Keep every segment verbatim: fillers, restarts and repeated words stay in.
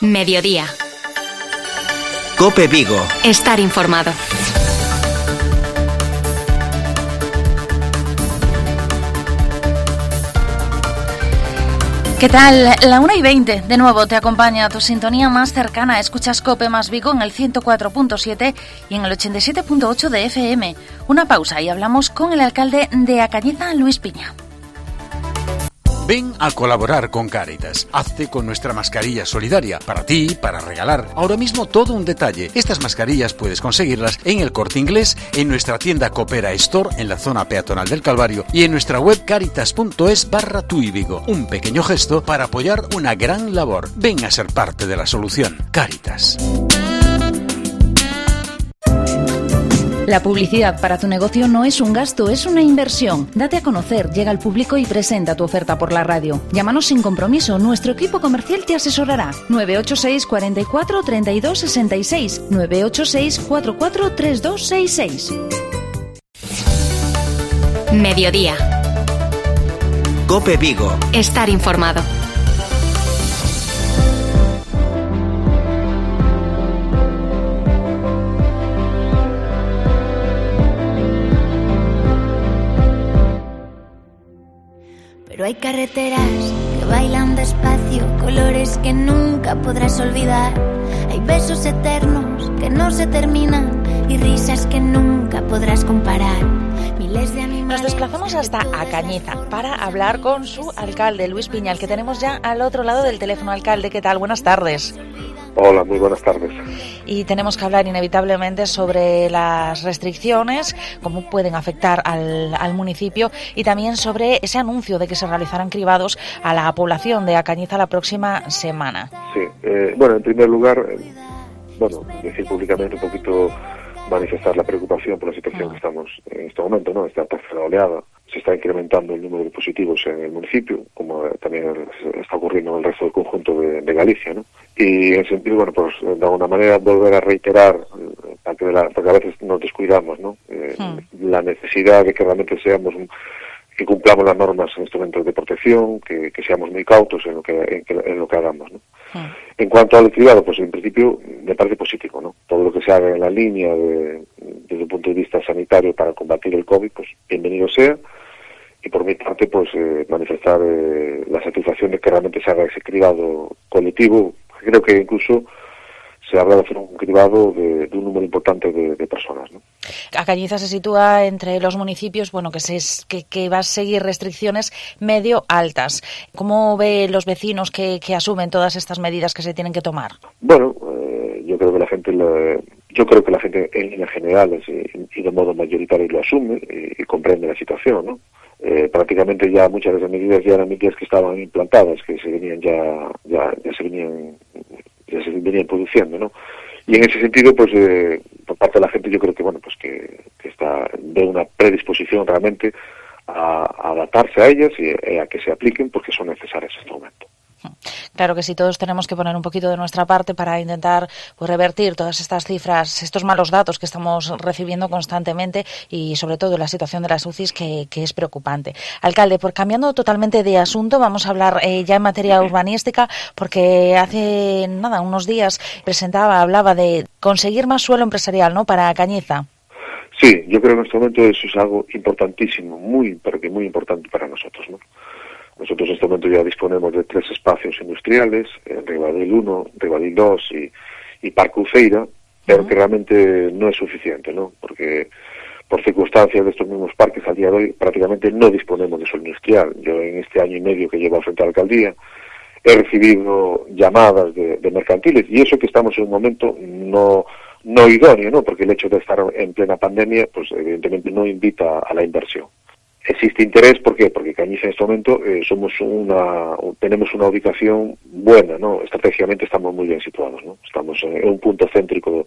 Mediodía. COPE Vigo. Estar informado. ¿Qué tal? La una y veinte, de nuevo te acompaña a tu sintonía más cercana. Escuchas COPE más Vigo en el ciento cuatro punto siete y en el ochenta y siete punto ocho de F M. Una pausa y hablamos con el alcalde de A Cañiza, Luis Piña. Ven a colaborar con Cáritas. Hazte con nuestra mascarilla solidaria. Para ti, para regalar. Ahora mismo todo un detalle. Estas mascarillas puedes conseguirlas en el Corte Inglés, en nuestra tienda Coopera Store en la zona peatonal del Calvario y en nuestra web caritas.es barra Tui Vigo. Un pequeño gesto para apoyar una gran labor. Ven a ser parte de la solución. Cáritas. La publicidad para tu negocio no es un gasto, es una inversión. Date a conocer, llega al público y presenta tu oferta por la radio. Llámanos sin compromiso, nuestro equipo comercial te asesorará. nueve ocho seis, cuatro cuatro, tres dos seis seis, nueve ocho seis, cuatro cuatro, tres dos seis seis. Mediodía. COPE Vigo. Estar informado. Pero hay carreteras que bailan despacio, colores que nunca podrás olvidar. Hay besos eternos que no se terminan y risas que nunca podrás comparar. Miles de animales. Nos desplazamos hasta A Cañiza para hablar con su alcalde, Luis Piña, al que tenemos ya al otro lado del teléfono. Alcalde, ¿qué tal? Buenas tardes. Hola, muy buenas tardes. Y tenemos que hablar inevitablemente sobre las restricciones, cómo pueden afectar al, al municipio y también sobre ese anuncio de que se realizarán cribados a la población de A Cañiza la próxima semana. Sí, eh, bueno, en primer lugar, eh, bueno, decir públicamente un poquito, manifestar la preocupación por la situación ah. que estamos en este momento, ¿no? Esta tercera oleada. Se está incrementando el número de positivos en el municipio, como también está ocurriendo en el resto del conjunto de, de Galicia, ¿no? Y en ese sentido, bueno, pues de alguna manera volver a reiterar, para que, la, porque a veces nos descuidamos, ¿no? Eh, hmm. La necesidad de que realmente seamos, que cumplamos las normas en instrumentos de protección, que, que seamos muy cautos en lo que, en, que, en lo que hagamos, ¿no? Hmm. En cuanto al cribado, pues en principio me parece positivo, ¿no? Todo lo que se haga en la línea de, desde el punto de vista sanitario para combatir el COVID, pues bienvenido sea. Y por mi parte, pues eh, manifestar eh, la satisfacción de que realmente se haga ese cribado colectivo. Creo que incluso se habla de hacer un cribado de, de un número importante de, de personas, ¿no? A Cañiza se sitúa entre los municipios, bueno, que, se, que, que va a seguir restricciones medio altas. ¿Cómo ve los vecinos que, que asumen todas estas medidas que se tienen que tomar? Bueno, eh, yo creo que la gente, la, yo creo que la gente en líneas generales y, y de modo mayoritario lo asume y, y comprende la situación, ¿no? Eh, prácticamente ya muchas de las medidas ya eran medidas que estaban implantadas, que se venían ya, ya, ya se venían, ya se venían produciendo, ¿no? Y en ese sentido, pues, eh, por parte de la gente yo creo que, bueno, pues que, que está de una predisposición realmente a, a adaptarse a ellas y a que se apliquen porque son necesarias en este momento. Claro que sí, todos tenemos que poner un poquito de nuestra parte para intentar pues, revertir todas estas cifras, estos malos datos que estamos recibiendo constantemente y sobre todo la situación de las U C Is que, que es preocupante. Alcalde, por cambiando totalmente de asunto, vamos a hablar eh, ya en materia urbanística porque hace nada, unos días presentaba, hablaba de conseguir más suelo empresarial, ¿no?, para Cañiza. Sí, yo creo que en este momento eso es algo importantísimo, muy, pero que muy importante para nosotros, ¿no? Nosotros en este momento ya disponemos de tres espacios industriales, en Ribadil uno, Ribadil dos y, y Parque Uceira, pero uh-huh. que realmente no es suficiente, ¿no? Porque por circunstancias de estos mismos parques al día de hoy prácticamente no disponemos de suelo industrial. Yo en este año y medio que llevo al frente de la alcaldía he recibido llamadas de, de mercantiles y eso que estamos en un momento no, no idóneo, ¿no? Porque el hecho de estar en plena pandemia, pues evidentemente no invita a la inversión. Existe interés, ¿por qué? Porque Cañiza en este momento eh, somos una, tenemos una ubicación buena, ¿no? Estratégicamente estamos muy bien situados, ¿no? Estamos en un punto céntrico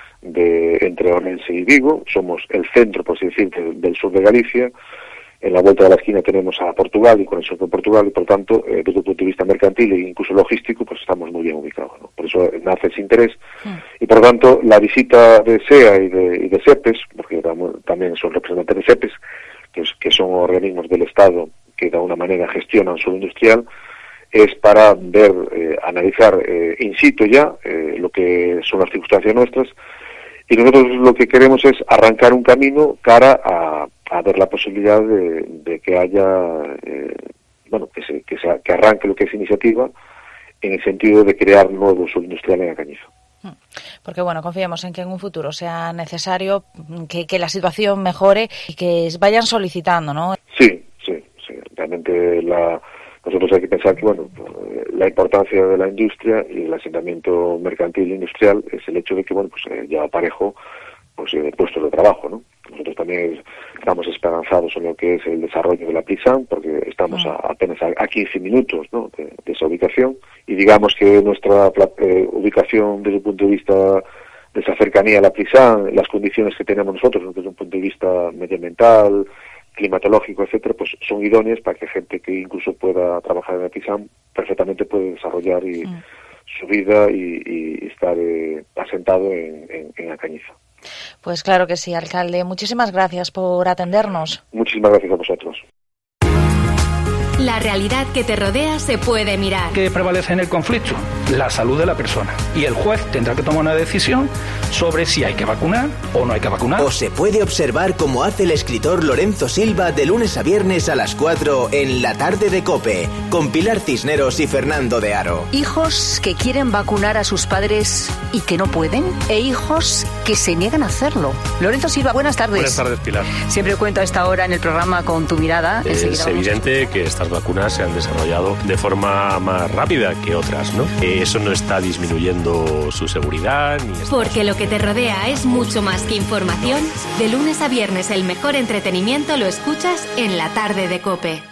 de, entre Orense y Vigo, somos el centro, por así decir, del, del sur de Galicia. En la vuelta de la esquina tenemos a Portugal y conexión con Portugal y por tanto, eh, desde el punto de vista mercantil e incluso logístico, pues estamos muy bien ubicados, ¿no? Por eso nace ese interés sí. Y por lo tanto la visita de SEA y de, y de SEPES, porque también son representantes de SEPES, que, es, que son organismos del Estado que de alguna manera gestionan suelo industrial, es para ver, eh, analizar eh, in situ ya eh, lo que son las circunstancias nuestras, y nosotros lo que queremos es arrancar un camino cara a, a ver la posibilidad de, de que haya, eh, bueno, que, se, que, se, que arranque lo que es iniciativa en el sentido de crear nuevo suelo industrial en Acañizo. Porque, bueno, confiemos en que en un futuro sea necesario que, que la situación mejore y que vayan solicitando, ¿no? Sí, sí, sí. Realmente la... Nosotros hay que pensar que, bueno, la importancia de la industria y el asentamiento mercantil e industrial es el hecho de que, bueno, pues eh, lleva parejo pues, eh, puestos de trabajo, ¿no? Nosotros también estamos esperanzados en lo que es el desarrollo de la Plisan, porque estamos a, apenas a, a quince minutos, ¿no?, de, de esa ubicación, y digamos que nuestra eh, ubicación desde el punto de vista de esa cercanía a la Plisan, las condiciones que tenemos nosotros, ¿no?, desde un punto de vista medioambiental, climatológico, etcétera, pues son idóneas para que gente que incluso pueda trabajar en la Plisan perfectamente puede desarrollar y, mm. su vida y, y estar eh, asentado en, en, en Acañizo. Pues claro que sí, alcalde. Muchísimas gracias por atendernos. Muchísimas gracias a vosotros. La realidad que te rodea se puede mirar. ¿Qué prevalece en el conflicto? La salud de la persona. Y el juez tendrá que tomar una decisión sobre si hay que vacunar o no hay que vacunar. O se puede observar como hace el escritor Lorenzo Silva de lunes a viernes a las cuatro en La Tarde de COPE, con Pilar Cisneros y Fernando de Aro. Hijos que quieren vacunar a sus padres y que no pueden, e hijos que se niegan a hacerlo. Lorenzo Silva, buenas tardes. Buenas tardes, Pilar. Siempre cuento a esta hora en el programa con tu mirada. Es evidente que estas vacunas se han desarrollado de forma más rápida que otras, ¿no? Eso no está disminuyendo su seguridad ni está... Porque lo que te rodea es mucho más que información. De lunes a viernes el mejor entretenimiento lo escuchas en La Tarde de COPE.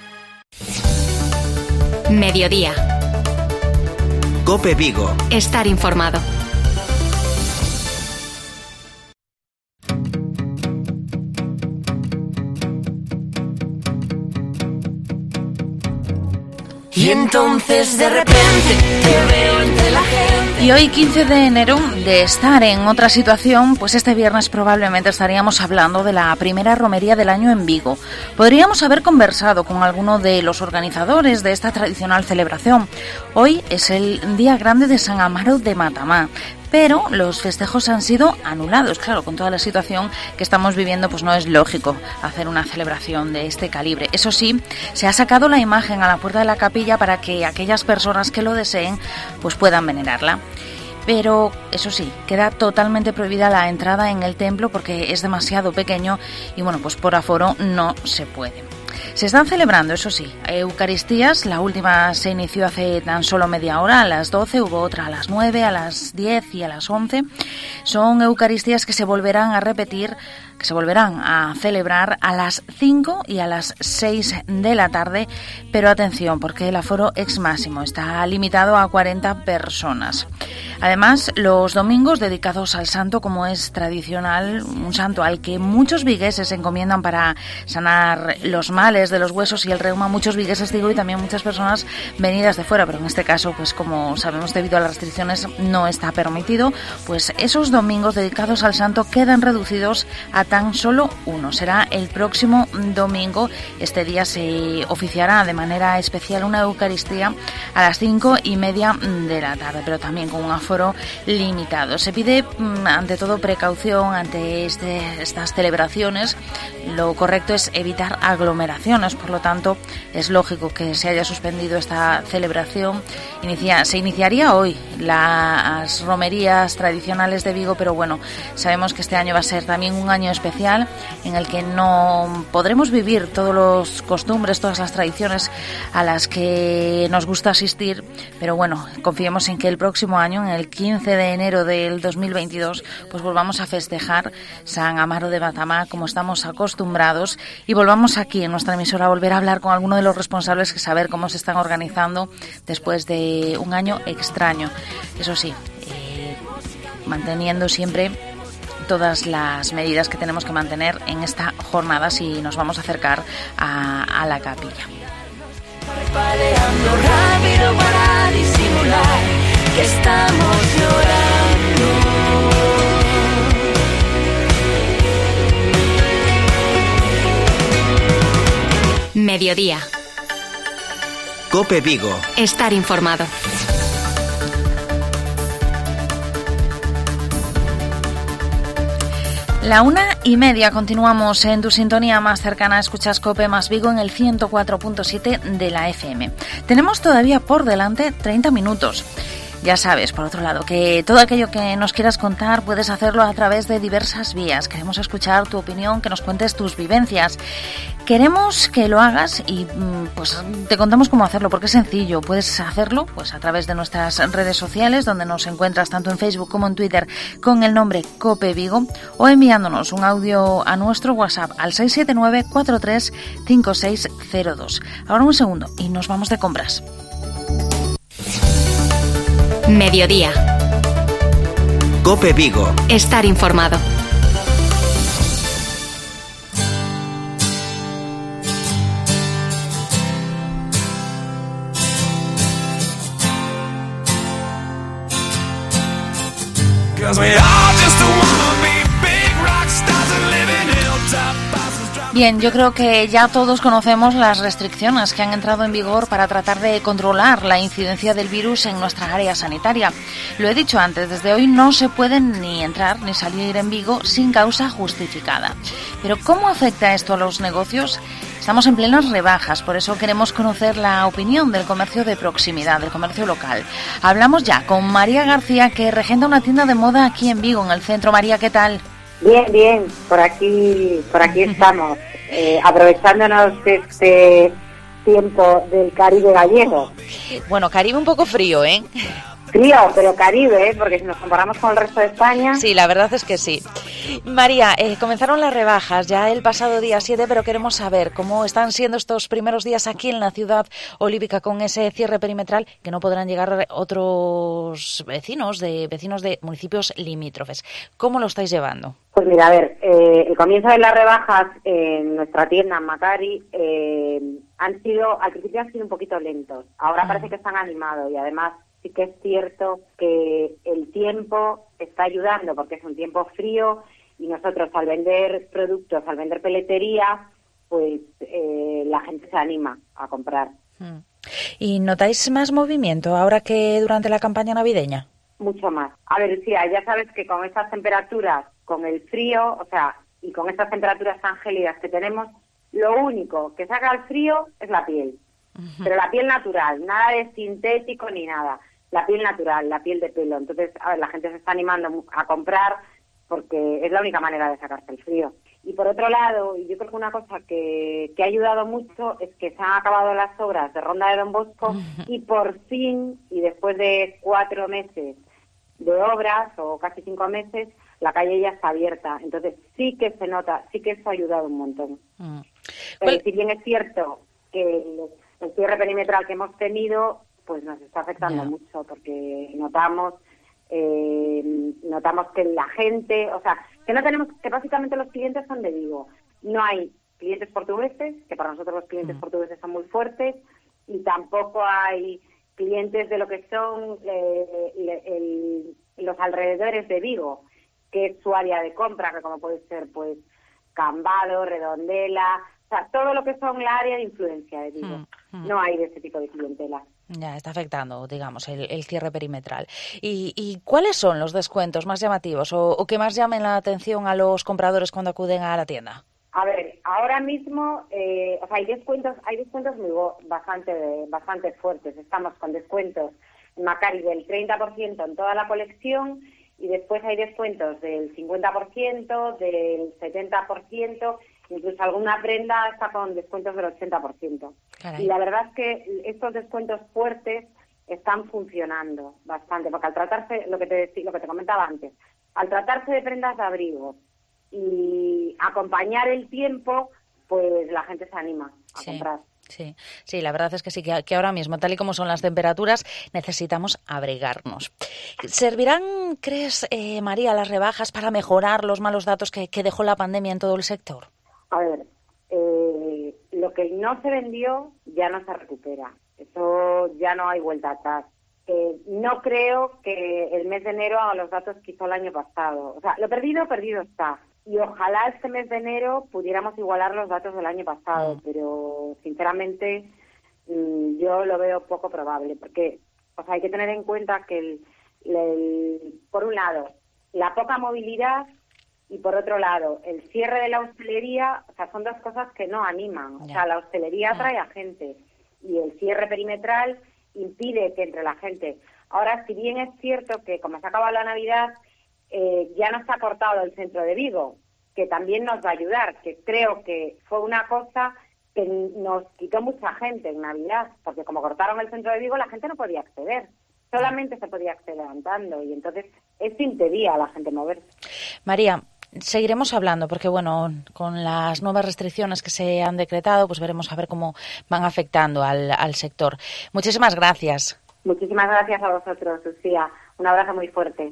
Mediodía. COPE Vigo. Estar informado. Y entonces de repente te veo entre la gente. Y hoy, quince de enero, de estar en otra situación, pues este viernes probablemente estaríamos hablando de la primera romería del año en Vigo. Podríamos haber conversado con alguno de los organizadores de esta tradicional celebración. Hoy es el día grande de San Amaro de Matamá, pero los festejos han sido anulados. Claro, con toda la situación que estamos viviendo, pues no es lógico hacer una celebración de este calibre. Eso sí, se ha sacado la imagen a la puerta de la capilla para que aquellas personas que lo deseen pues puedan venerarla. Pero, eso sí, queda totalmente prohibida la entrada en el templo porque es demasiado pequeño y, bueno, pues por aforo no se puede. Se están celebrando, eso sí, Eucaristías. La última se inició hace tan solo media hora, a las doce, hubo otra a las nueve, a las diez y a las once. Son Eucaristías que se volverán a repetir, que se volverán a celebrar a las cinco y a las seis de la tarde, pero atención, porque el aforo ex máximo está limitado a cuarenta personas. Además, los domingos dedicados al santo, como es tradicional, un santo al que muchos vigueses se encomiendan para sanar los males de los huesos y el reuma, muchos vigueses digo, y también muchas personas venidas de fuera, pero en este caso, pues como sabemos, debido a las restricciones no está permitido, pues esos domingos dedicados al santo quedan reducidos a tan solo uno. Será el próximo domingo. Este día se oficiará de manera especial una Eucaristía a las cinco y media de la tarde, pero también con un aforo limitado. Se pide, ante todo, precaución ante este, estas celebraciones. Lo correcto es evitar aglomeraciones, por lo tanto, es lógico que se haya suspendido esta celebración. Inicia, se iniciaría hoy las romerías tradicionales de Vigo, pero bueno, sabemos que este año va a ser también un año especial en el que no podremos vivir todos los costumbres, todas las tradiciones a las que nos gusta asistir, pero bueno, confiemos en que el próximo año, en el quince de enero del dos mil veintidós, pues volvamos a festejar San Amaro de Matamá como estamos acostumbrados y volvamos aquí en nuestra emisora a volver a hablar con alguno de los responsables, que saber cómo se están organizando después de un año extraño. Eso sí, eh, manteniendo siempre todas las medidas que tenemos que mantener en esta jornada si nos vamos a acercar a, a la capilla. Parpadeando rápido para disimular que estamos llorando. Mediodía. COPE Vigo. Estar informado. La una y media, continuamos en tu sintonía más cercana. Escuchas COPE más Vigo en el ciento cuatro punto siete de la F M. Tenemos todavía por delante treinta minutos. Ya sabes, por otro lado, que todo aquello que nos quieras contar puedes hacerlo a través de diversas vías. Queremos escuchar tu opinión, que nos cuentes tus vivencias. Queremos que lo hagas y pues te contamos cómo hacerlo, porque es sencillo. Puedes hacerlo pues a través de nuestras redes sociales, donde nos encuentras tanto en Facebook como en Twitter con el nombre COPE Vigo, o enviándonos un audio a nuestro WhatsApp al seis siete nueve cuatro tres cinco seis cero dos. Ahora un segundo y nos vamos de compras. Mediodía. COPE Vigo. Estar informado. Bien, yo creo que ya todos conocemos las restricciones que han entrado en vigor para tratar de controlar la incidencia del virus en nuestra área sanitaria. Lo he dicho antes, desde hoy no se pueden ni entrar ni salir en Vigo sin causa justificada. Pero ¿cómo afecta esto a los negocios? Estamos en plenas rebajas, por eso queremos conocer la opinión del comercio de proximidad, del comercio local. Hablamos ya con María García, que regenta una tienda de moda aquí en Vigo, en el centro. María, ¿qué tal? Bien, bien, por aquí, por aquí estamos, eh, aprovechándonos de este tiempo del Caribe gallego. Bueno, Caribe un poco frío, ¿eh? Frío, pero Caribe, ¿eh? Porque si nos comparamos con el resto de España... Sí, la verdad es que sí. María, eh, comenzaron las rebajas ya el pasado día siete, pero queremos saber cómo están siendo estos primeros días aquí en la ciudad olívica con ese cierre perimetral, que no podrán llegar otros vecinos de vecinos de municipios limítrofes. ¿Cómo lo estáis llevando? Pues mira, a ver, eh, el comienzo de las rebajas en nuestra tienda, en Macari, eh, han sido, al principio han sido un poquito lentos. Ahora ah. parece que están animados y además sí que es cierto que el tiempo está ayudando porque es un tiempo frío y nosotros al vender productos, al vender peletería, pues eh, la gente se anima a comprar. ¿Y notáis más movimiento ahora que durante la campaña navideña? Mucho más. A ver, Lucía, ya sabes que con estas temperaturas, con el frío, o sea, y con estas temperaturas tan gélidas que tenemos, lo único que saca el frío es la piel. Uh-huh. Pero la piel natural, nada de sintético ni nada. La piel natural, la piel de pelo. Entonces, a ver, la gente se está animando a comprar porque es la única manera de sacarse el frío. Y por otro lado, y yo creo que una cosa que, que ha ayudado mucho es que se han acabado las obras de Ronda de Don Bosco uh-huh. y por fin, y después de cuatro meses de obras, o casi cinco meses, la calle ya está abierta. Entonces sí que se nota, sí que eso ha ayudado un montón. Uh-huh. Pero si bien es cierto que el, el cierre perimetral que hemos tenido pues nos está afectando yeah. mucho porque notamos eh, notamos que la gente, o sea, que no tenemos, que básicamente los clientes son de Vigo. No hay clientes portugueses, que para nosotros los clientes mm. portugueses son muy fuertes, y tampoco hay clientes de lo que son eh, el, el, los alrededores de Vigo, que es su área de compra, que como puede ser pues Cambado, Redondela, o sea, todo lo que son la área de influencia de Vigo. Mm. Mm. No hay de ese tipo de clientela. Ya, está afectando, digamos, el, el cierre perimetral. ¿Y, ¿Y cuáles son los descuentos más llamativos o, o que más llamen la atención a los compradores cuando acuden a la tienda? A ver, ahora mismo, eh, o sea, hay descuentos, hay descuentos muy bastante, bastante fuertes. Estamos con descuentos en Macari del treinta por ciento en toda la colección y después hay descuentos del cincuenta por ciento, del setenta por ciento. Incluso alguna prenda está con descuentos del ochenta por ciento. Caray. Y la verdad es que estos descuentos fuertes están funcionando bastante, porque al tratarse, lo que te lo que te comentaba antes, al tratarse de prendas de abrigo y acompañar el tiempo, pues la gente se anima a sí. comprar. Sí, sí, la verdad es que sí, que, que ahora mismo, tal y como son las temperaturas, necesitamos abrigarnos. ¿Servirán, crees, eh, María, las rebajas para mejorar los malos datos que, que dejó la pandemia en todo el sector? A ver, eh, lo que no se vendió ya no se recupera. Eso ya no hay vuelta atrás. Eh, no creo que el mes de enero haga los datos que hizo el año pasado. O sea, lo perdido, perdido está. Y ojalá este mes de enero pudiéramos igualar los datos del año pasado, mm. pero sinceramente mmm, yo lo veo poco probable, porque o sea, hay que tener en cuenta que, el, el, por un lado, la poca movilidad y, por otro lado, el cierre de la hostelería, o sea, son dos cosas que no animan. O sea, la hostelería atrae a gente y el cierre perimetral impide que entre la gente. Ahora, si bien es cierto que, como se ha acabado la Navidad, eh, ya nos ha cortado el centro de Vigo, que también nos va a ayudar, que creo que fue una cosa que nos quitó mucha gente en Navidad, porque como cortaron el centro de Vigo, la gente no podía acceder, solamente se podía acceder andando, y entonces esto impedía a la gente moverse. María, seguiremos hablando, porque bueno, con las nuevas restricciones que se han decretado, pues veremos a ver cómo van afectando al, al sector. Muchísimas gracias. Muchísimas gracias a vosotros, Lucía. Un abrazo muy fuerte.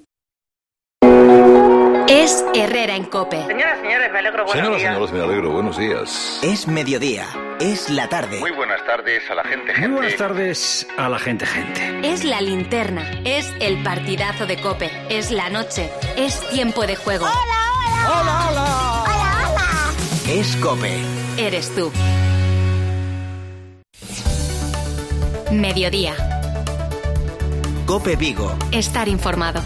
Es Herrera en COPE. Señoras, señores, me alegro, buenos Señoras, días. señores, me alegro, buenos días. Es mediodía, es la tarde. Muy buenas tardes a la gente, gente. Muy buenas tardes a la gente, gente. Es la linterna, es el partidazo de COPE, es la noche, es tiempo de juego. ¡Hola, hola! ¡Hola, hola! ¡Hola, hola! Es COPE. Eres tú. Mediodía. COPE Vigo. Estar informado.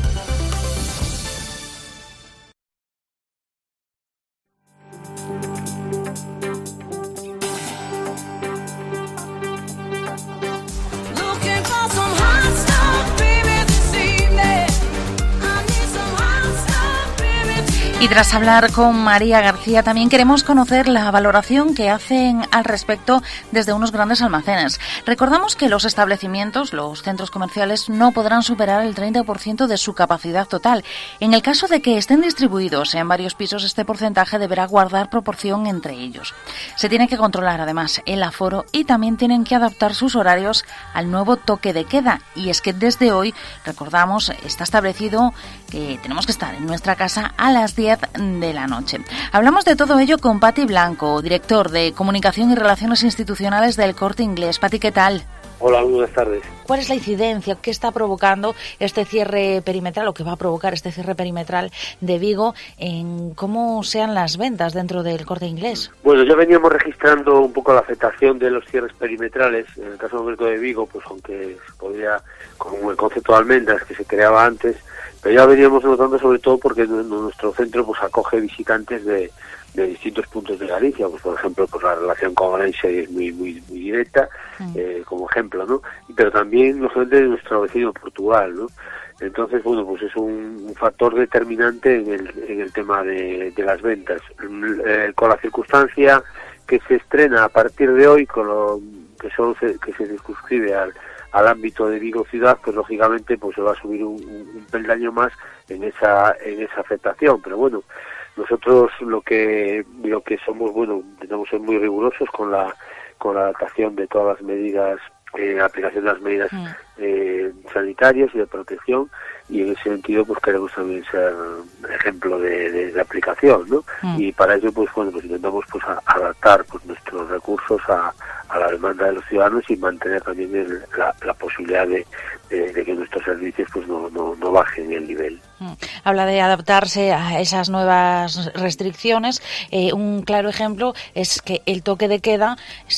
Y tras hablar con María García, también queremos conocer la valoración que hacen al respecto desde unos grandes almacenes. Recordamos que los establecimientos, los centros comerciales, no podrán superar el treinta por ciento de su capacidad total. En el caso de que estén distribuidos en varios pisos, este porcentaje deberá guardar proporción entre ellos. Se tiene que controlar, además, el aforo y también tienen que adaptar sus horarios al nuevo toque de queda. Y es que desde hoy, recordamos, está establecido que tenemos que estar en nuestra casa a las diez de la noche. Hablamos de todo ello con Pati Blanco, director de Comunicación y Relaciones Institucionales del Corte Inglés. Pati, ¿qué tal? Hola, buenas tardes. ¿Cuál es la incidencia? ¿Qué está provocando este cierre perimetral o qué va a provocar este cierre perimetral de Vigo en cómo sean las ventas dentro del Corte Inglés? Bueno, ya veníamos registrando un poco la afectación de los cierres perimetrales. En el caso concreto de Vigo, pues aunque se podría, con el concepto de almendras que se creaba antes, pero ya veníamos notando sobre todo porque nuestro centro pues acoge visitantes de, de distintos puntos de Galicia, pues por ejemplo pues la relación con Orense es muy muy muy directa, mm. eh, como ejemplo, ¿no? Pero también lógicamente de nuestro vecino Portugal, ¿no? Entonces, bueno, pues es un, un factor determinante en el, en el tema de, de las ventas. Eh, con la circunstancia que se estrena a partir de hoy, con lo que solo se, que se circunscribe al al ámbito de Vigo ciudad, pues lógicamente pues se va a subir un, un, un peldaño más en esa en esa afectación. Pero bueno, nosotros lo que lo que somos, bueno, intentamos ser muy rigurosos con la con la adaptación de todas las medidas, eh, aplicación de las medidas mm. eh, sanitarias y de protección, y en ese sentido pues queremos también ser ejemplo de, de, de aplicación, ¿no? Mm. Y para ello pues bueno, pues intentamos pues a, adaptar pues nuestros recursos a, a la demanda de los ciudadanos y mantener también el, la, la posibilidad de, de, de que nuestros servicios pues no, no, no bajen el nivel. Mm. Habla de adaptarse a esas nuevas restricciones. Eh, un claro ejemplo es que el toque de queda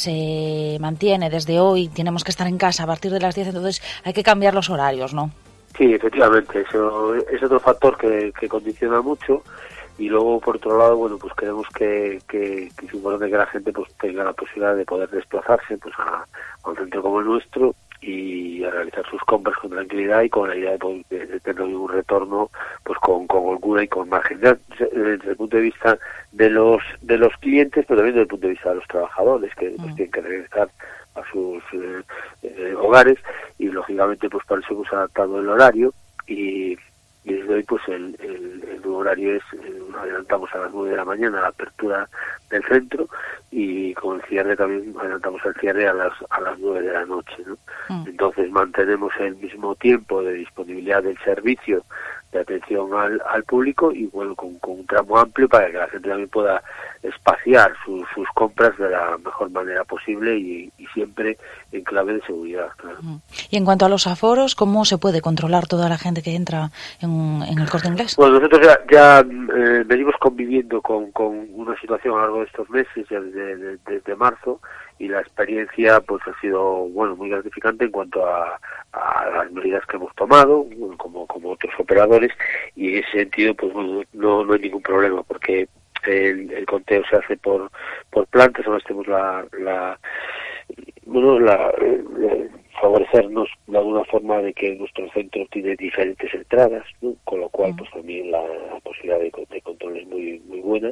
se mantiene desde hoy, tenemos que estar en casa a partir de las diez, entonces hay que cambiar los horarios, ¿no? Sí, efectivamente, eso es otro factor que, que condiciona mucho. Y luego, por otro lado, bueno, pues queremos que, que, que es importante que la gente pues tenga la posibilidad de poder desplazarse pues a, a un centro como el nuestro y a realizar sus compras con tranquilidad y con la idea de, poder, de tener un retorno pues con, con holgura y con margen, ya desde el punto de vista de los de los clientes, pero también desde el punto de vista de los trabajadores que pues, tienen que regresar a sus eh, eh, hogares, y lógicamente pues para eso hemos adaptado el horario y y desde hoy pues el, el, el nuevo horario es, eh, adelantamos a las nueve de la mañana la apertura del centro, y con el cierre también adelantamos el cierre a las a las nueve de la noche, ¿no? Mm. Entonces mantenemos el mismo tiempo de disponibilidad del servicio de atención al, al público, y bueno, con, con un tramo amplio para que la gente también pueda espaciar sus, sus compras de la mejor manera posible y, y siempre en clave de seguridad, claro. Y en cuanto a los aforos, ¿cómo se puede controlar toda la gente que entra en, en el Corte Inglés? Bueno, nosotros ya, ya eh, venimos conviviendo con, con una situación a lo largo de estos meses, ya desde, desde, desde marzo, y la experiencia pues ha sido bueno muy gratificante en cuanto a, a las medidas que hemos tomado como como otros operadores, y en ese sentido pues bueno, no, no hay ningún problema porque el, el conteo se hace por por plantas. Además tenemos la, la bueno la, la favorecernos de alguna forma de que nuestro centro tiene diferentes entradas, ¿no? Con lo cual pues también la, la posibilidad de, de control es muy muy buena,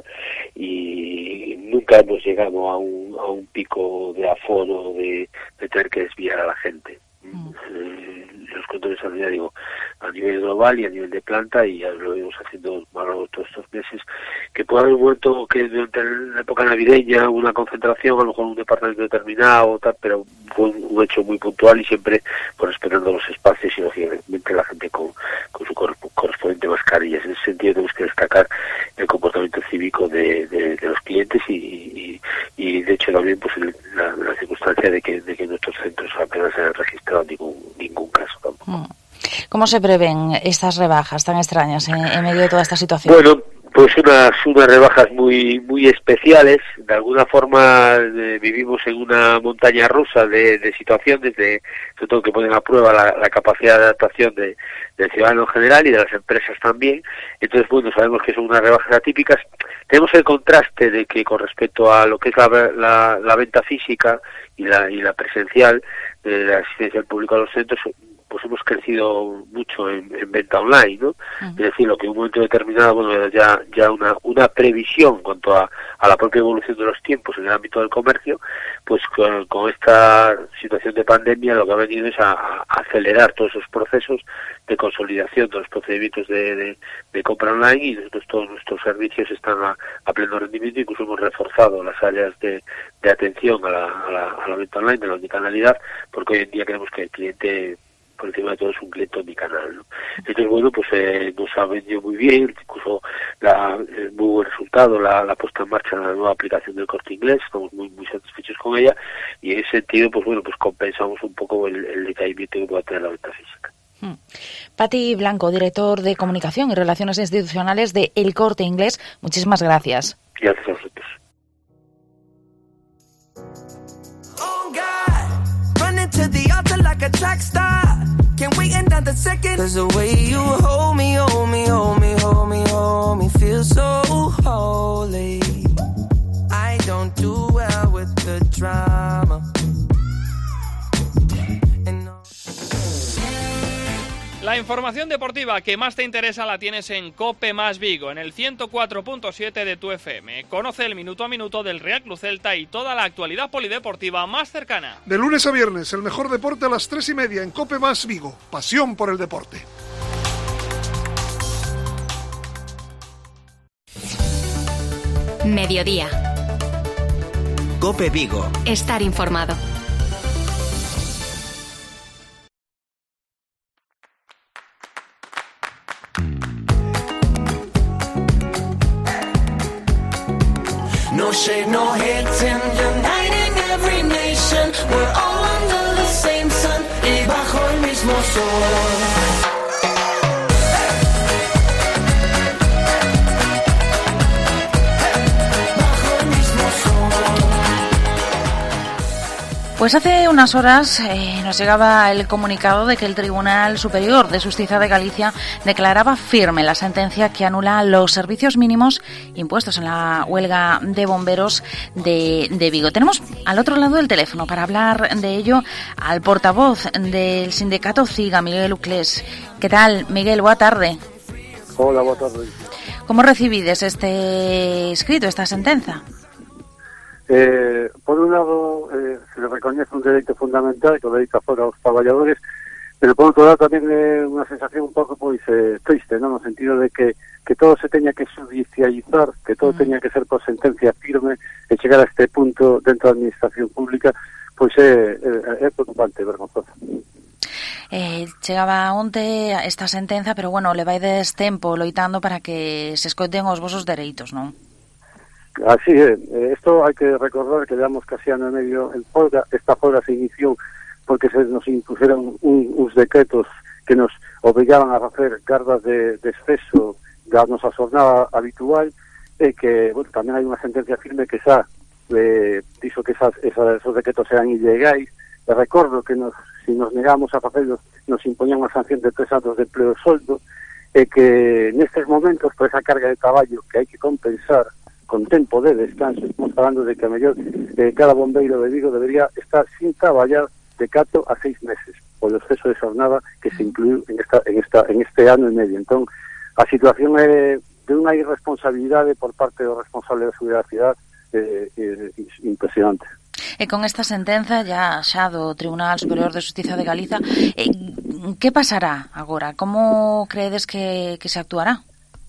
y nunca hemos llegado a un a un pico de aforo de, de tener que desviar a la gente. Mm. Eh, los controles, ya digo, a nivel global y a nivel de planta, y ya lo venimos haciendo a lo largo de todos estos meses, que puede haber un momento que durante la época navideña una concentración, a lo mejor un departamento determinado, tal, pero fue un, un hecho muy puntual y siempre pues, respetando los espacios y lógicamente la gente con, con su cor- correspondiente mascarillas. En ese sentido tenemos que destacar el comportamiento cívico de, de, de los clientes y, y, y de hecho también pues el, la, la circunstancia de que, de que nuestros centros apenas se han registrado ningún, ningún caso tampoco. Mm. ¿Cómo se prevén estas rebajas tan extrañas en, en medio de toda esta situación? Bueno, pues unas unas rebajas muy muy especiales. De alguna forma eh, vivimos en una montaña rusa de, de situaciones, de, sobre todo que ponen a prueba la, la capacidad de adaptación de, del ciudadano en general y de las empresas también. Entonces, bueno, sabemos que son unas rebajas atípicas. Tenemos el contraste de que con respecto a lo que es la, la, la venta física y la, y la presencial, de la asistencia al público a los centros, pues hemos crecido mucho en, en venta online, ¿no? Uh-huh. Es decir, lo que en un momento determinado, bueno, era ya, ya una, una previsión en cuanto a, a la propia evolución de los tiempos en el ámbito del comercio, pues con, con esta situación de pandemia lo que ha venido es a, a acelerar todos esos procesos de consolidación de los procedimientos de, de, de compra online, y nosotros, todos nuestros servicios están a, a pleno rendimiento. Incluso hemos reforzado las áreas de, de atención a la, a, la, a la venta online, de la omnicanalidad, porque hoy en día creemos que el cliente por encima de todo es un cliente omnicanal, ¿no? Entonces, bueno, pues eh, nos ha vendido muy bien, incluso la, el muy buen resultado, la, la puesta en marcha de la nueva aplicación del Corte Inglés, estamos muy muy satisfechos con ella, y en ese sentido, pues bueno, pues compensamos un poco el, el decaimiento que pueda tener la venta física. Hmm. Pati Blanco, director de Comunicación y Relaciones Institucionales de El Corte Inglés, muchísimas gracias. Gracias a vosotros. To the altar like a track star. Can't wait another second. Cause the way you hold me, hold me, hold me, hold me, hold me, feel so holy. I don't do well with the drama. La información deportiva que más te interesa la tienes en COPE más Vigo, en el ciento cuatro punto siete de tu F M. Conoce el minuto a minuto del Real Club Celta y toda la actualidad polideportiva más cercana. De lunes a viernes, el mejor deporte a las tres y media en COPE más Vigo. Pasión por el deporte. Mediodía. COPE Vigo. Estar informado. No shade, no hating, uniting every nation. We're all under the same sun y bajo el mismo sol. Pues hace unas horas eh, nos llegaba el comunicado de que el Tribunal Superior de Justicia de Galicia declaraba firme la sentencia que anula los servicios mínimos impuestos en la huelga de bomberos de, de Vigo. Tenemos al otro lado del teléfono para hablar de ello al portavoz del sindicato CIGA, Miguel Uclés. ¿Qué tal, Miguel? Boa tarde. Hola, boa tarde. Como recibides este escrito, esta sentenza? Eh, por un lado, eh, se le recoñece un dereito fundamental que o dereito afora aos traballadores, pero por outro lado tamén é unha sensación un pouco pois eh, triste, non? No sentido de que, que todo se teña que judicializar, que todo mm. teña que ser por sentencia firme e chegar a este punto dentro da administración pública, pois é, é, é preocupante, vergonzoso. Eh, chegaba onte esta sentenza, pero bueno, le vai des tempo loitando para que se escoiten os vosos dereitos, non? Así é, isto hai que recordar que llevamos casi ano e medio en folga. Esta folga se iniciou porque se nos impuseron un, uns decretos que nos obrigaban a facer cargas de, de exceso da nosa xornada habitual, e que, bueno, tamén hai unha sentencia firme que xa eh, dixo que esas, esas, esos decretos eran ilegais, e recordo que nos, si nos negamos a facelos nos impoñan unha sanción de tres anos de empleo e soldo, e que nestes momentos, por esa carga de traballo que hai que compensar con tempo de descanso, estamos falando de que a mellor eh, cada bombeiro de Vigo debería estar sin traballar de catro a seis meses polo exceso de xornada que se incluiu en esta en esta en este ano e medio. Entón, a situación é de unha irresponsabilidade por parte do responsable da seguridade da cidade eh, eh, impresionante. E con esta sentenza ya xa do Tribunal Superior de Xustiza de Galiza, eh, que pasará agora? Como creedes que, que se actuará?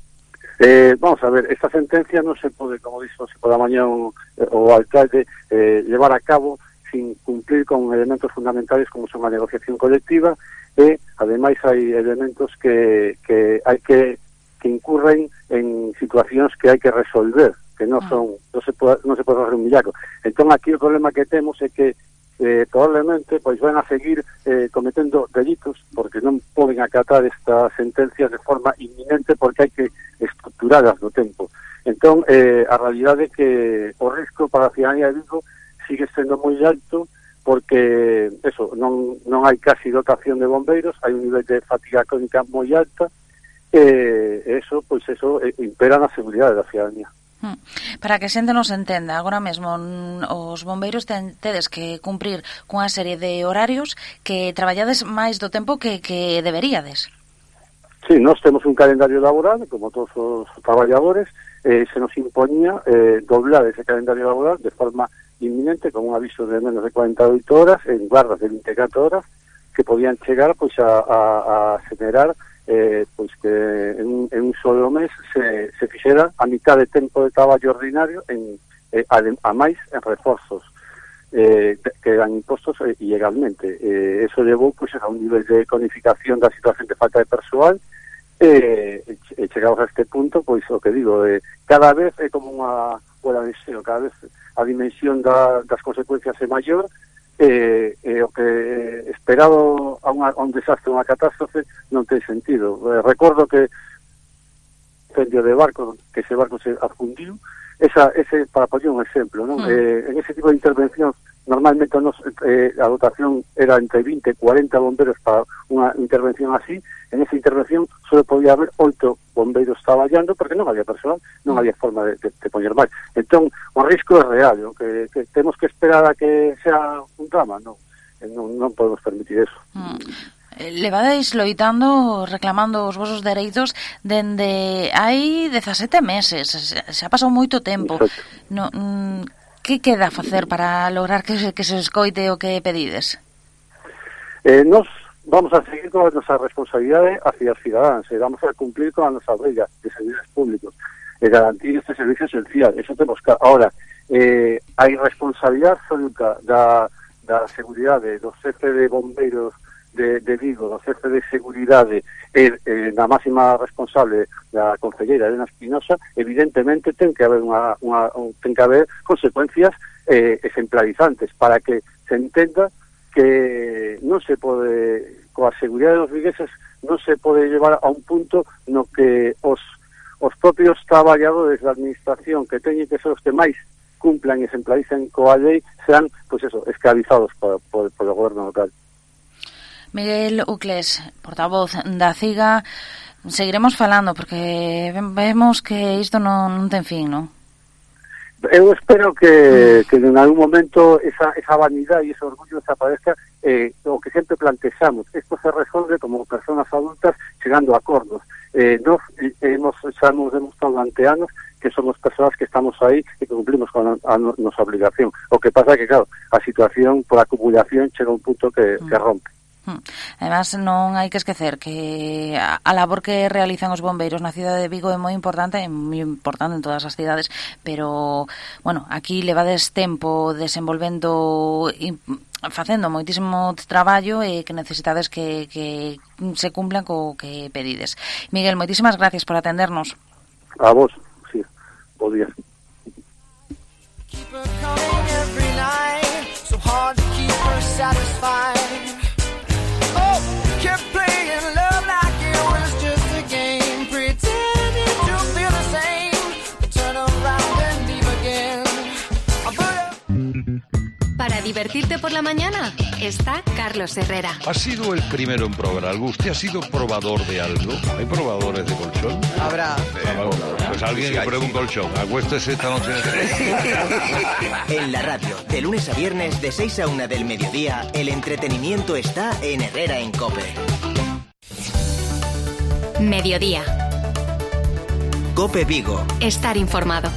Eh, vamos a ver, esta sentencia non se pode, como dixo por a mañá o, o alcalde, eh, llevar a cabo sin cumplir con elementos fundamentales como son a negociación colectiva e, ademais, hai elementos que, que hai que, que incurren en situacións que hai que resolver, que non son, non se pode, non se pode fazer un millaco. Entón, aquí o problema que temos é que eh, probablemente pois van a seguir eh, cometendo delitos porque non poden acatar estas sentencias de forma inminente porque hai que estructuradas no tempo. Entón, eh, a realidade é que o risco para a ciudadanía de Vigo sigue sendo moi alto porque eso, non, non hai casi dotación de bombeiros, hai un nivel de fatiga crónica moi alta e eh, eso, pois eso eh, impera na seguridade da ciudadanía. Para que a xente nos entenda, agora mesmo os bombeiros ten, tedes que cumprir cunha serie de horarios que traballades máis do tempo que, que deberíades. Sí, nós temos un calendario laboral, como todos os traballadores, eh, se nos imponía eh, doblar ese calendario laboral de forma inminente, con un aviso de menos de cuarenta e oito horas, en guardas de vinte e catro horas, que podían chegar pois a, a, a generar eh, pois que en, en un solo mes se, se fixera a mitad de tempo de traballo ordinario en, eh, a, a máis en reforzos eh, que eran impostos eh, ilegalmente. Eh, eso levou pois, a un nivel de conificación da situación de falta de persoal e eh, chegados a este punto, pois o que digo, eh, cada vez é como unha bola de xeo, cada vez a dimensión da, das consecuencias é maior. Eh, eh, o que esperado a, unha, a un desastre, unha catástrofe non ten sentido. Eh, recordo que incendio de barco, que ese barco se afundiu, esa, ese, para poñer un exemplo, ¿no? Mm. Eh, en ese tipo de intervención normalmente nos, eh, a dotación era entre vinte e cuarenta bomberos para unha intervención así. En esa intervención só podía haber oito bombeiros traballando porque non había personal, non había forma de, de, de poñer máis. Entón, o risco é real, ¿no? que, que temos que esperar a que sea un drama, non, non, non podemos permitir eso. Mm. Levades loitando, reclamando os vosos dereitos dende hai dezasete meses, se ha pasado moito tempo. No, mm, que queda facer para lograr que se, que se escoite o que pedides? Eh, nos vamos a seguir con a nosa responsabilidade hacia os cidadáns, e vamos a cumplir con a nosa obriga de servicios públicos, e garantir este servicio esencial. Eso temos que... Ahora, eh, hai responsabilidade absoluta da, da seguridade dos xefes de bombeiros de, de Vigo, do xefe de seguridade e eh, na máxima responsable da concelleira Elena Espinosa. Evidentemente ten que haber unha, unha ten que haber consecuencias eh, exemplarizantes para que se entenda que non se pode, coa seguridade dos vigueses, non se pode llevar a un punto no que os, os propios traballadores da administración que teñen que ser os que máis cumplan e exemplaricen coa lei sean, pois eso, esclavizados por, por, por o goberno local. Miguel Uclés, portavoz da CIGA, seguiremos falando porque vemos que isto non, non ten fin, non? Eu espero que, que en algún momento esa, esa vanidade e ese orgullo desaparezca, eh, o que sempre plantexamos. Esto se resolve como personas adultas chegando a acordos. Eh, nos hemos, xa hemos demostrado durante anos que somos persoas que estamos aí e que cumplimos con a, a nosa obligación. O que pasa é que, claro, a situación por acumulación chega a un punto que, mm. que rompe. Además, non hai que esquecer que a labor que realizan os bombeiros na cidade de Vigo é moi importante, é moi importante en todas as cidades, pero, bueno, aquí levades tempo desenvolvendo e facendo moitísimo traballo e que necesitades que, que se cumplan co que pedides. Miguel, moitísimas gracias por atendernos. A vos, sí, bo día. Keep her coming every night, so hard to keep her satisfied. Oh, kept playing love like it was just a game, pretending to feel the same, turn around and leave again. But Cope por la mañana está Carlos Herrera. Ha sido el primero en probar algo. ¿Usted ha sido probador de algo? ¿Hay probadores de colchón? Habrá. Eh, pues alguien que pruebe un colchón. Acuéstese esta noche. En la radio, de lunes a viernes, de seis a una del mediodía, el entretenimiento está en Herrera en Cope. Mediodía. Cope Vigo. Estar informado.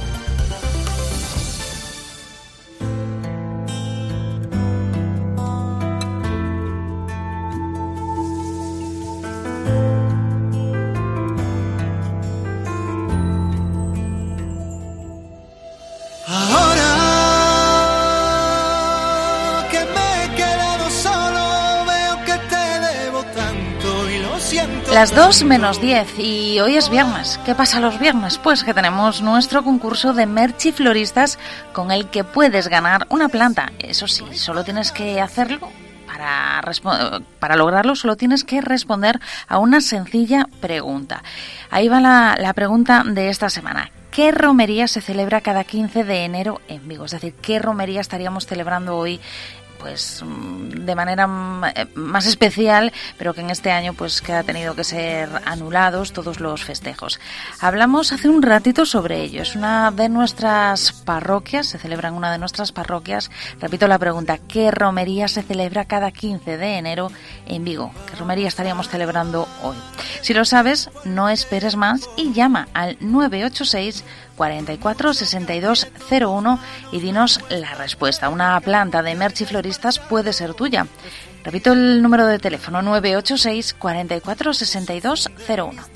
Las dos menos diez y hoy es viernes. ¿Qué pasa los viernes? Pues que tenemos nuestro concurso de Merci Floristas con el que puedes ganar una planta. Eso sí, solo tienes que hacerlo. Para, para lograrlo solo tienes que responder a una sencilla pregunta. Ahí va la, la pregunta de esta semana. ¿Qué romería se celebra cada quince de enero en Vigo? Es decir, ¿qué romería estaríamos celebrando hoy? Pues de manera más especial, pero que en este año pues que ha tenido que ser anulados todos los festejos. Hablamos hace un ratito sobre ello. Es una de nuestras parroquias, se celebra en una de nuestras parroquias. Repito la pregunta, ¿qué romería se celebra cada quince de enero en Vigo? ¿Qué romería estaríamos celebrando hoy? Si lo sabes, no esperes más y llama al nueve ocho seis, cuarenta y cuatro, sesenta y dos cero uno y dinos la respuesta. Una planta de Merci Floristas puede ser tuya. Repito el número de teléfono, nueve ocho seis, cuarenta y cuatro, sesenta y dos cero uno.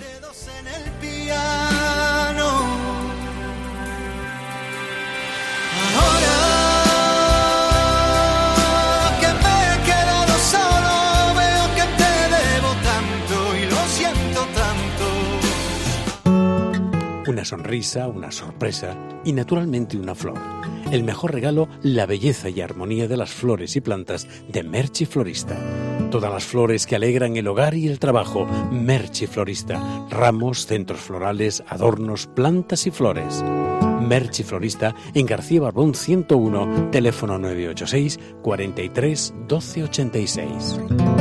Una sonrisa, una sorpresa y naturalmente una flor. El mejor regalo, la belleza y armonía de las flores y plantas de Merci Florista. Todas las flores que alegran el hogar y el trabajo. Merci Florista. Ramos, centros florales, adornos, plantas y flores. Merci Florista en García Barbón ciento uno, teléfono nueve ocho seis, cuarenta y tres, doce ochenta y seis.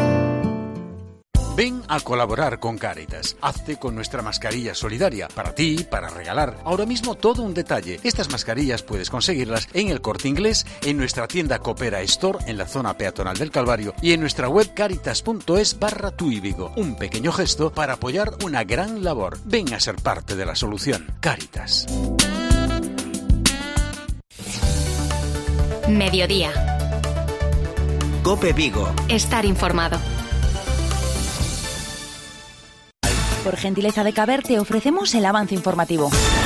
Ven a colaborar con Cáritas. Hazte con nuestra mascarilla solidaria. Para ti, para regalar. Ahora mismo todo un detalle. Estas mascarillas puedes conseguirlas en el Corte Inglés, en nuestra tienda Coopera Store en la zona peatonal del Calvario y en nuestra web caritas.es barra Tui Vigo. Un pequeño gesto para apoyar una gran labor. Ven a ser parte de la solución. Cáritas. Mediodía. Cope Vigo. Estar informado. Por gentileza de Caber te ofrecemos el avance informativo.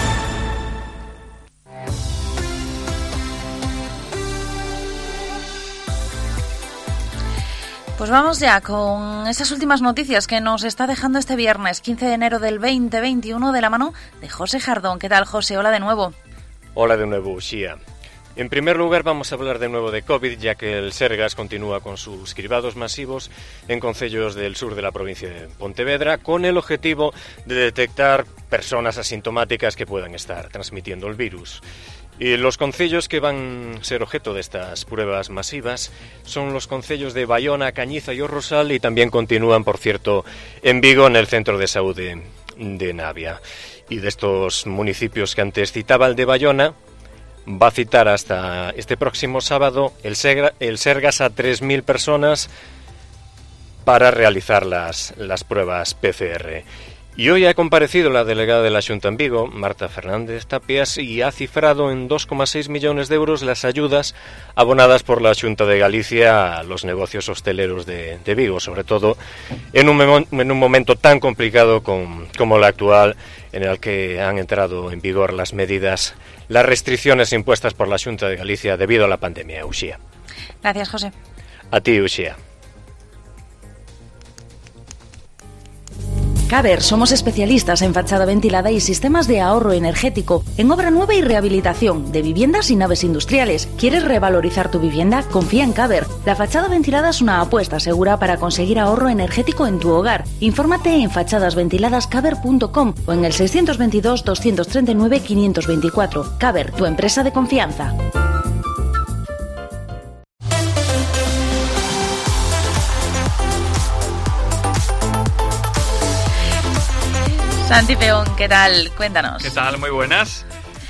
Pues vamos ya con esas últimas noticias que nos está dejando este viernes quince de enero del veinte veintiuno de la mano de José Jardón. ¿Qué tal, José? Hola de nuevo. Hola de nuevo, Uxía. En primer lugar, vamos a hablar de nuevo de COVID, ya que el Sergas continúa con sus cribados masivos en concellos del sur de la provincia de Pontevedra, con el objetivo de detectar personas asintomáticas que puedan estar transmitiendo el virus. Y los concellos que van a ser objeto de estas pruebas masivas son los concellos de Baiona, Cañiza y O Rosal, y también continúan, por cierto, en Vigo, en el centro de salud de, de Navia. Y de estos municipios que antes citaba, el de Baiona va a citar hasta este próximo sábado el, Segra, el Sergas a tres mil personas para realizar las, las pruebas P C R. Y hoy ha comparecido la delegada de la Xunta en Vigo, Marta Fernández Tapias, y ha cifrado en dos coma seis millones de euros las ayudas abonadas por la Xunta de Galicia a los negocios hosteleros de, de Vigo, sobre todo en un, en un momento tan complicado con, como el actual, en el que han entrado en vigor las medidas, las restricciones impuestas por la Xunta de Galicia debido a la pandemia. Uxía. Gracias, José. A ti, Uxía. Caber, somos especialistas en fachada ventilada y sistemas de ahorro energético, en obra nueva y rehabilitación de viviendas y naves industriales. ¿Quieres revalorizar tu vivienda? Confía en Caber. La fachada ventilada es una apuesta segura para conseguir ahorro energético en tu hogar. Infórmate en fachades ventiladas caber punto com o en el seiscientos veintidós, doscientos treinta y nueve, quinientos veinticuatro. Caber, tu empresa de confianza. Santi Peón, ¿qué tal? Cuéntanos. ¿Qué tal? Muy buenas.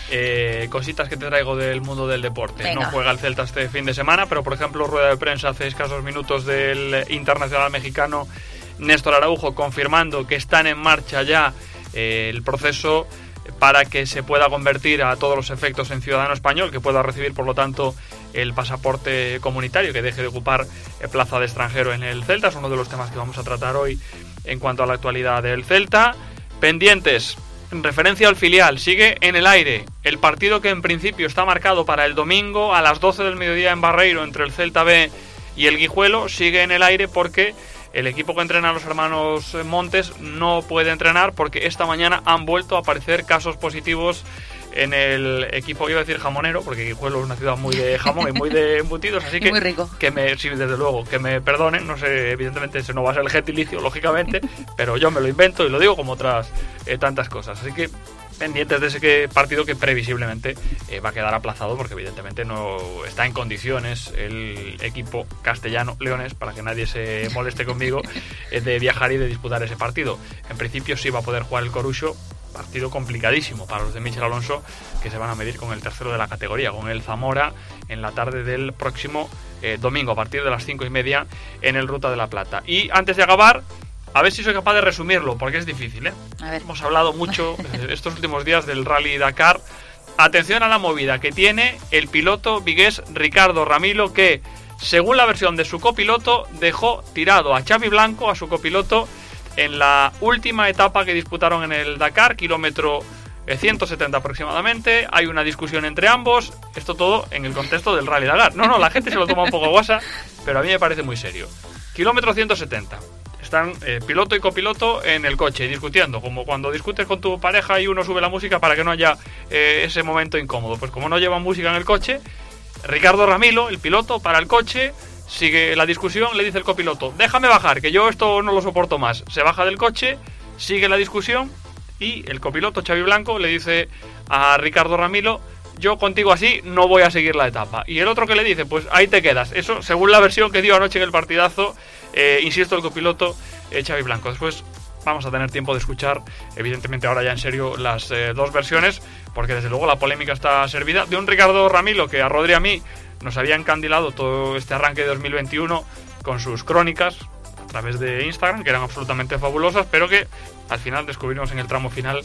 Eh, cositas que te traigo del mundo del deporte. Venga. No juega el Celta este fin de semana, pero por ejemplo, rueda de prensa hace escasos minutos del internacional mexicano Néstor Araujo confirmando que están en marcha ya eh, el proceso para que se pueda convertir a todos los efectos en ciudadano español, que pueda recibir por lo tanto el pasaporte comunitario, que deje de ocupar eh, plaza de extranjero en el Celta. Es uno de los temas que vamos a tratar hoy en cuanto a la actualidad del Celta. Pendientes, en referencia al filial, sigue en el aire el partido que en principio está marcado para el domingo a las doce del mediodía en Barreiro entre el Celta B y el Guijuelo. Sigue en el aire porque el equipo que entrena a los hermanos Montes no puede entrenar porque esta mañana han vuelto a aparecer casos positivos en el equipo, iba a decir jamonero, porque Guijuelo es una ciudad muy de jamón y muy de embutidos, así que, muy rico. que me, sí, desde luego, que me perdonen, no sé, evidentemente ese no va a ser el gentilicio, lógicamente, pero yo me lo invento y lo digo como otras eh, tantas cosas, así que pendientes de ese que partido que previsiblemente eh, va a quedar aplazado porque evidentemente no está en condiciones el equipo castellano leones, para que nadie se moleste conmigo, eh, de viajar y de disputar ese partido. En principio sí va a poder jugar el Coruxo, partido complicadísimo para los de Michel Alonso, que se van a medir con el tercero de la categoría, con el Zamora, en la tarde del próximo eh, domingo, a partir de las cinco y media en el Ruta de la Plata. Y antes de acabar, a ver si soy capaz de resumirlo, porque es difícil, ¿eh? A ver. Hemos hablado mucho estos últimos días del Rally Dakar. Atención a la movida que tiene el piloto vigués Ricardo Ramilo, que, según la versión de su copiloto, dejó tirado a Xavi Blanco, a su copiloto, en la última etapa que disputaron en el Dakar, kilómetro ciento setenta aproximadamente. Hay una discusión entre ambos, esto todo en el contexto del Rally Dakar. No, no, la gente se lo toma un poco a guasa, pero a mí me parece muy serio. Kilómetro ciento setenta. Están eh, piloto y copiloto en el coche discutiendo, como cuando discutes con tu pareja y uno sube la música para que no haya eh, ese momento incómodo. Pues como no llevan música en el coche, Ricardo Ramilo, el piloto, para el coche, sigue la discusión, le dice el copiloto: déjame bajar, que yo esto no lo soporto más. Se baja del coche, sigue la discusión y el copiloto Xavi Blanco le dice a Ricardo Ramilo: yo contigo así no voy a seguir la etapa. Y el otro que le dice: pues ahí te quedas. Eso según la versión que dio anoche en el partidazo, eh, insisto, el copiloto eh, Xavi Blanco. Después vamos a tener tiempo de escuchar, evidentemente ahora ya en serio, las eh, dos versiones, porque desde luego la polémica está servida. De un Ricardo Ramilo que a Rodri y a mí nos había encandilado todo este arranque de dos mil veintiuno con sus crónicas a través de Instagram, que eran absolutamente fabulosas, pero que al final descubrimos en el tramo final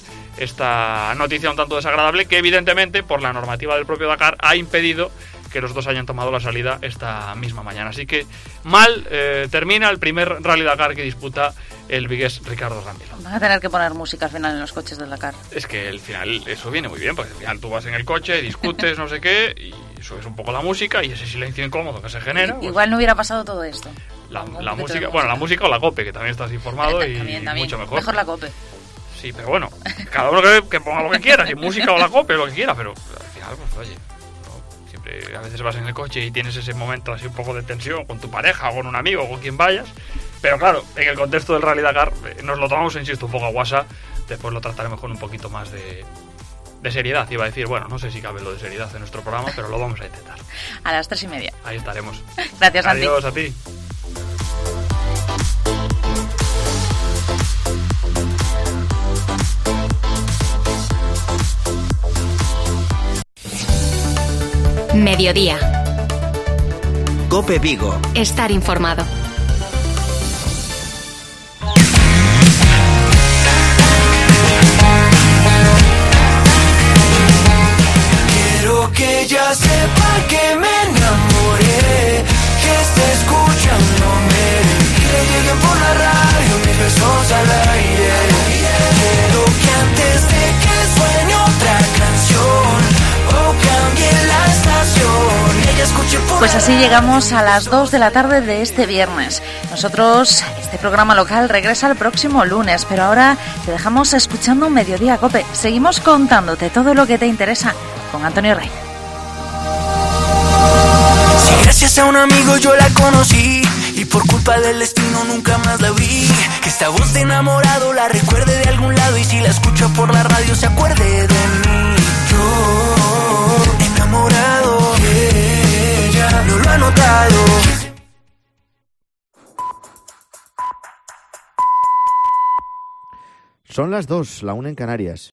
esta noticia un tanto desagradable, que evidentemente por la normativa del propio Dakar ha impedido que los dos hayan tomado la salida esta misma mañana. Así que mal eh, termina el primer Rally Dakar que disputa el vigués Ricardo Ramilo. Van a tener que poner música al final en los coches del Dakar. Es que al final eso viene muy bien, porque al final tú vas en el coche, discutes, no sé qué, y subes un poco la música y ese silencio incómodo que se genera. Igual pues, no hubiera pasado todo esto. La, la música, bueno, la música o la COPE, que también estás informado y también, también. mucho mejor. Mejor la COPE. Sí, pero bueno, cada uno que, que ponga lo que quiera, si música o la COPE, lo que quiera, pero al final, pues oye, no, siempre a veces vas en el coche y tienes ese momento así un poco de tensión con tu pareja o con un amigo o con quien vayas, pero claro, en el contexto del Rally Dakar eh, nos lo tomamos, insisto, un poco a guasa, después lo trataremos con un poquito más de, de seriedad, iba a decir, bueno, no sé si cabe lo de seriedad en nuestro programa, pero lo vamos a intentar. A las tres y media. Ahí estaremos. Gracias, Santi. Adiós a ti. Mediodía. COPE Vigo. Estar informado. Quiero que ella sepa que me enamoré, que esté escuchándome, que le lleguen por la radio mis besos al aire. Quiero que antes de que suene otra canción o cambie la estación, ella escuche por Pues así llegamos a las dos de la tarde de este viernes. Nosotros, este programa local regresa el próximo lunes, pero ahora te dejamos escuchando Mediodía COPE. Seguimos contándote todo lo que te interesa con Antonio Rey. Si gracias a un amigo yo la conocí y por culpa del destino nunca más la vi, que esta voz de enamorado la recuerde de algún lado y si la escucho por la radio se acuerde de mí. Yo, enamorado, que ella no lo ha notado. Son las dos, la una en Canarias.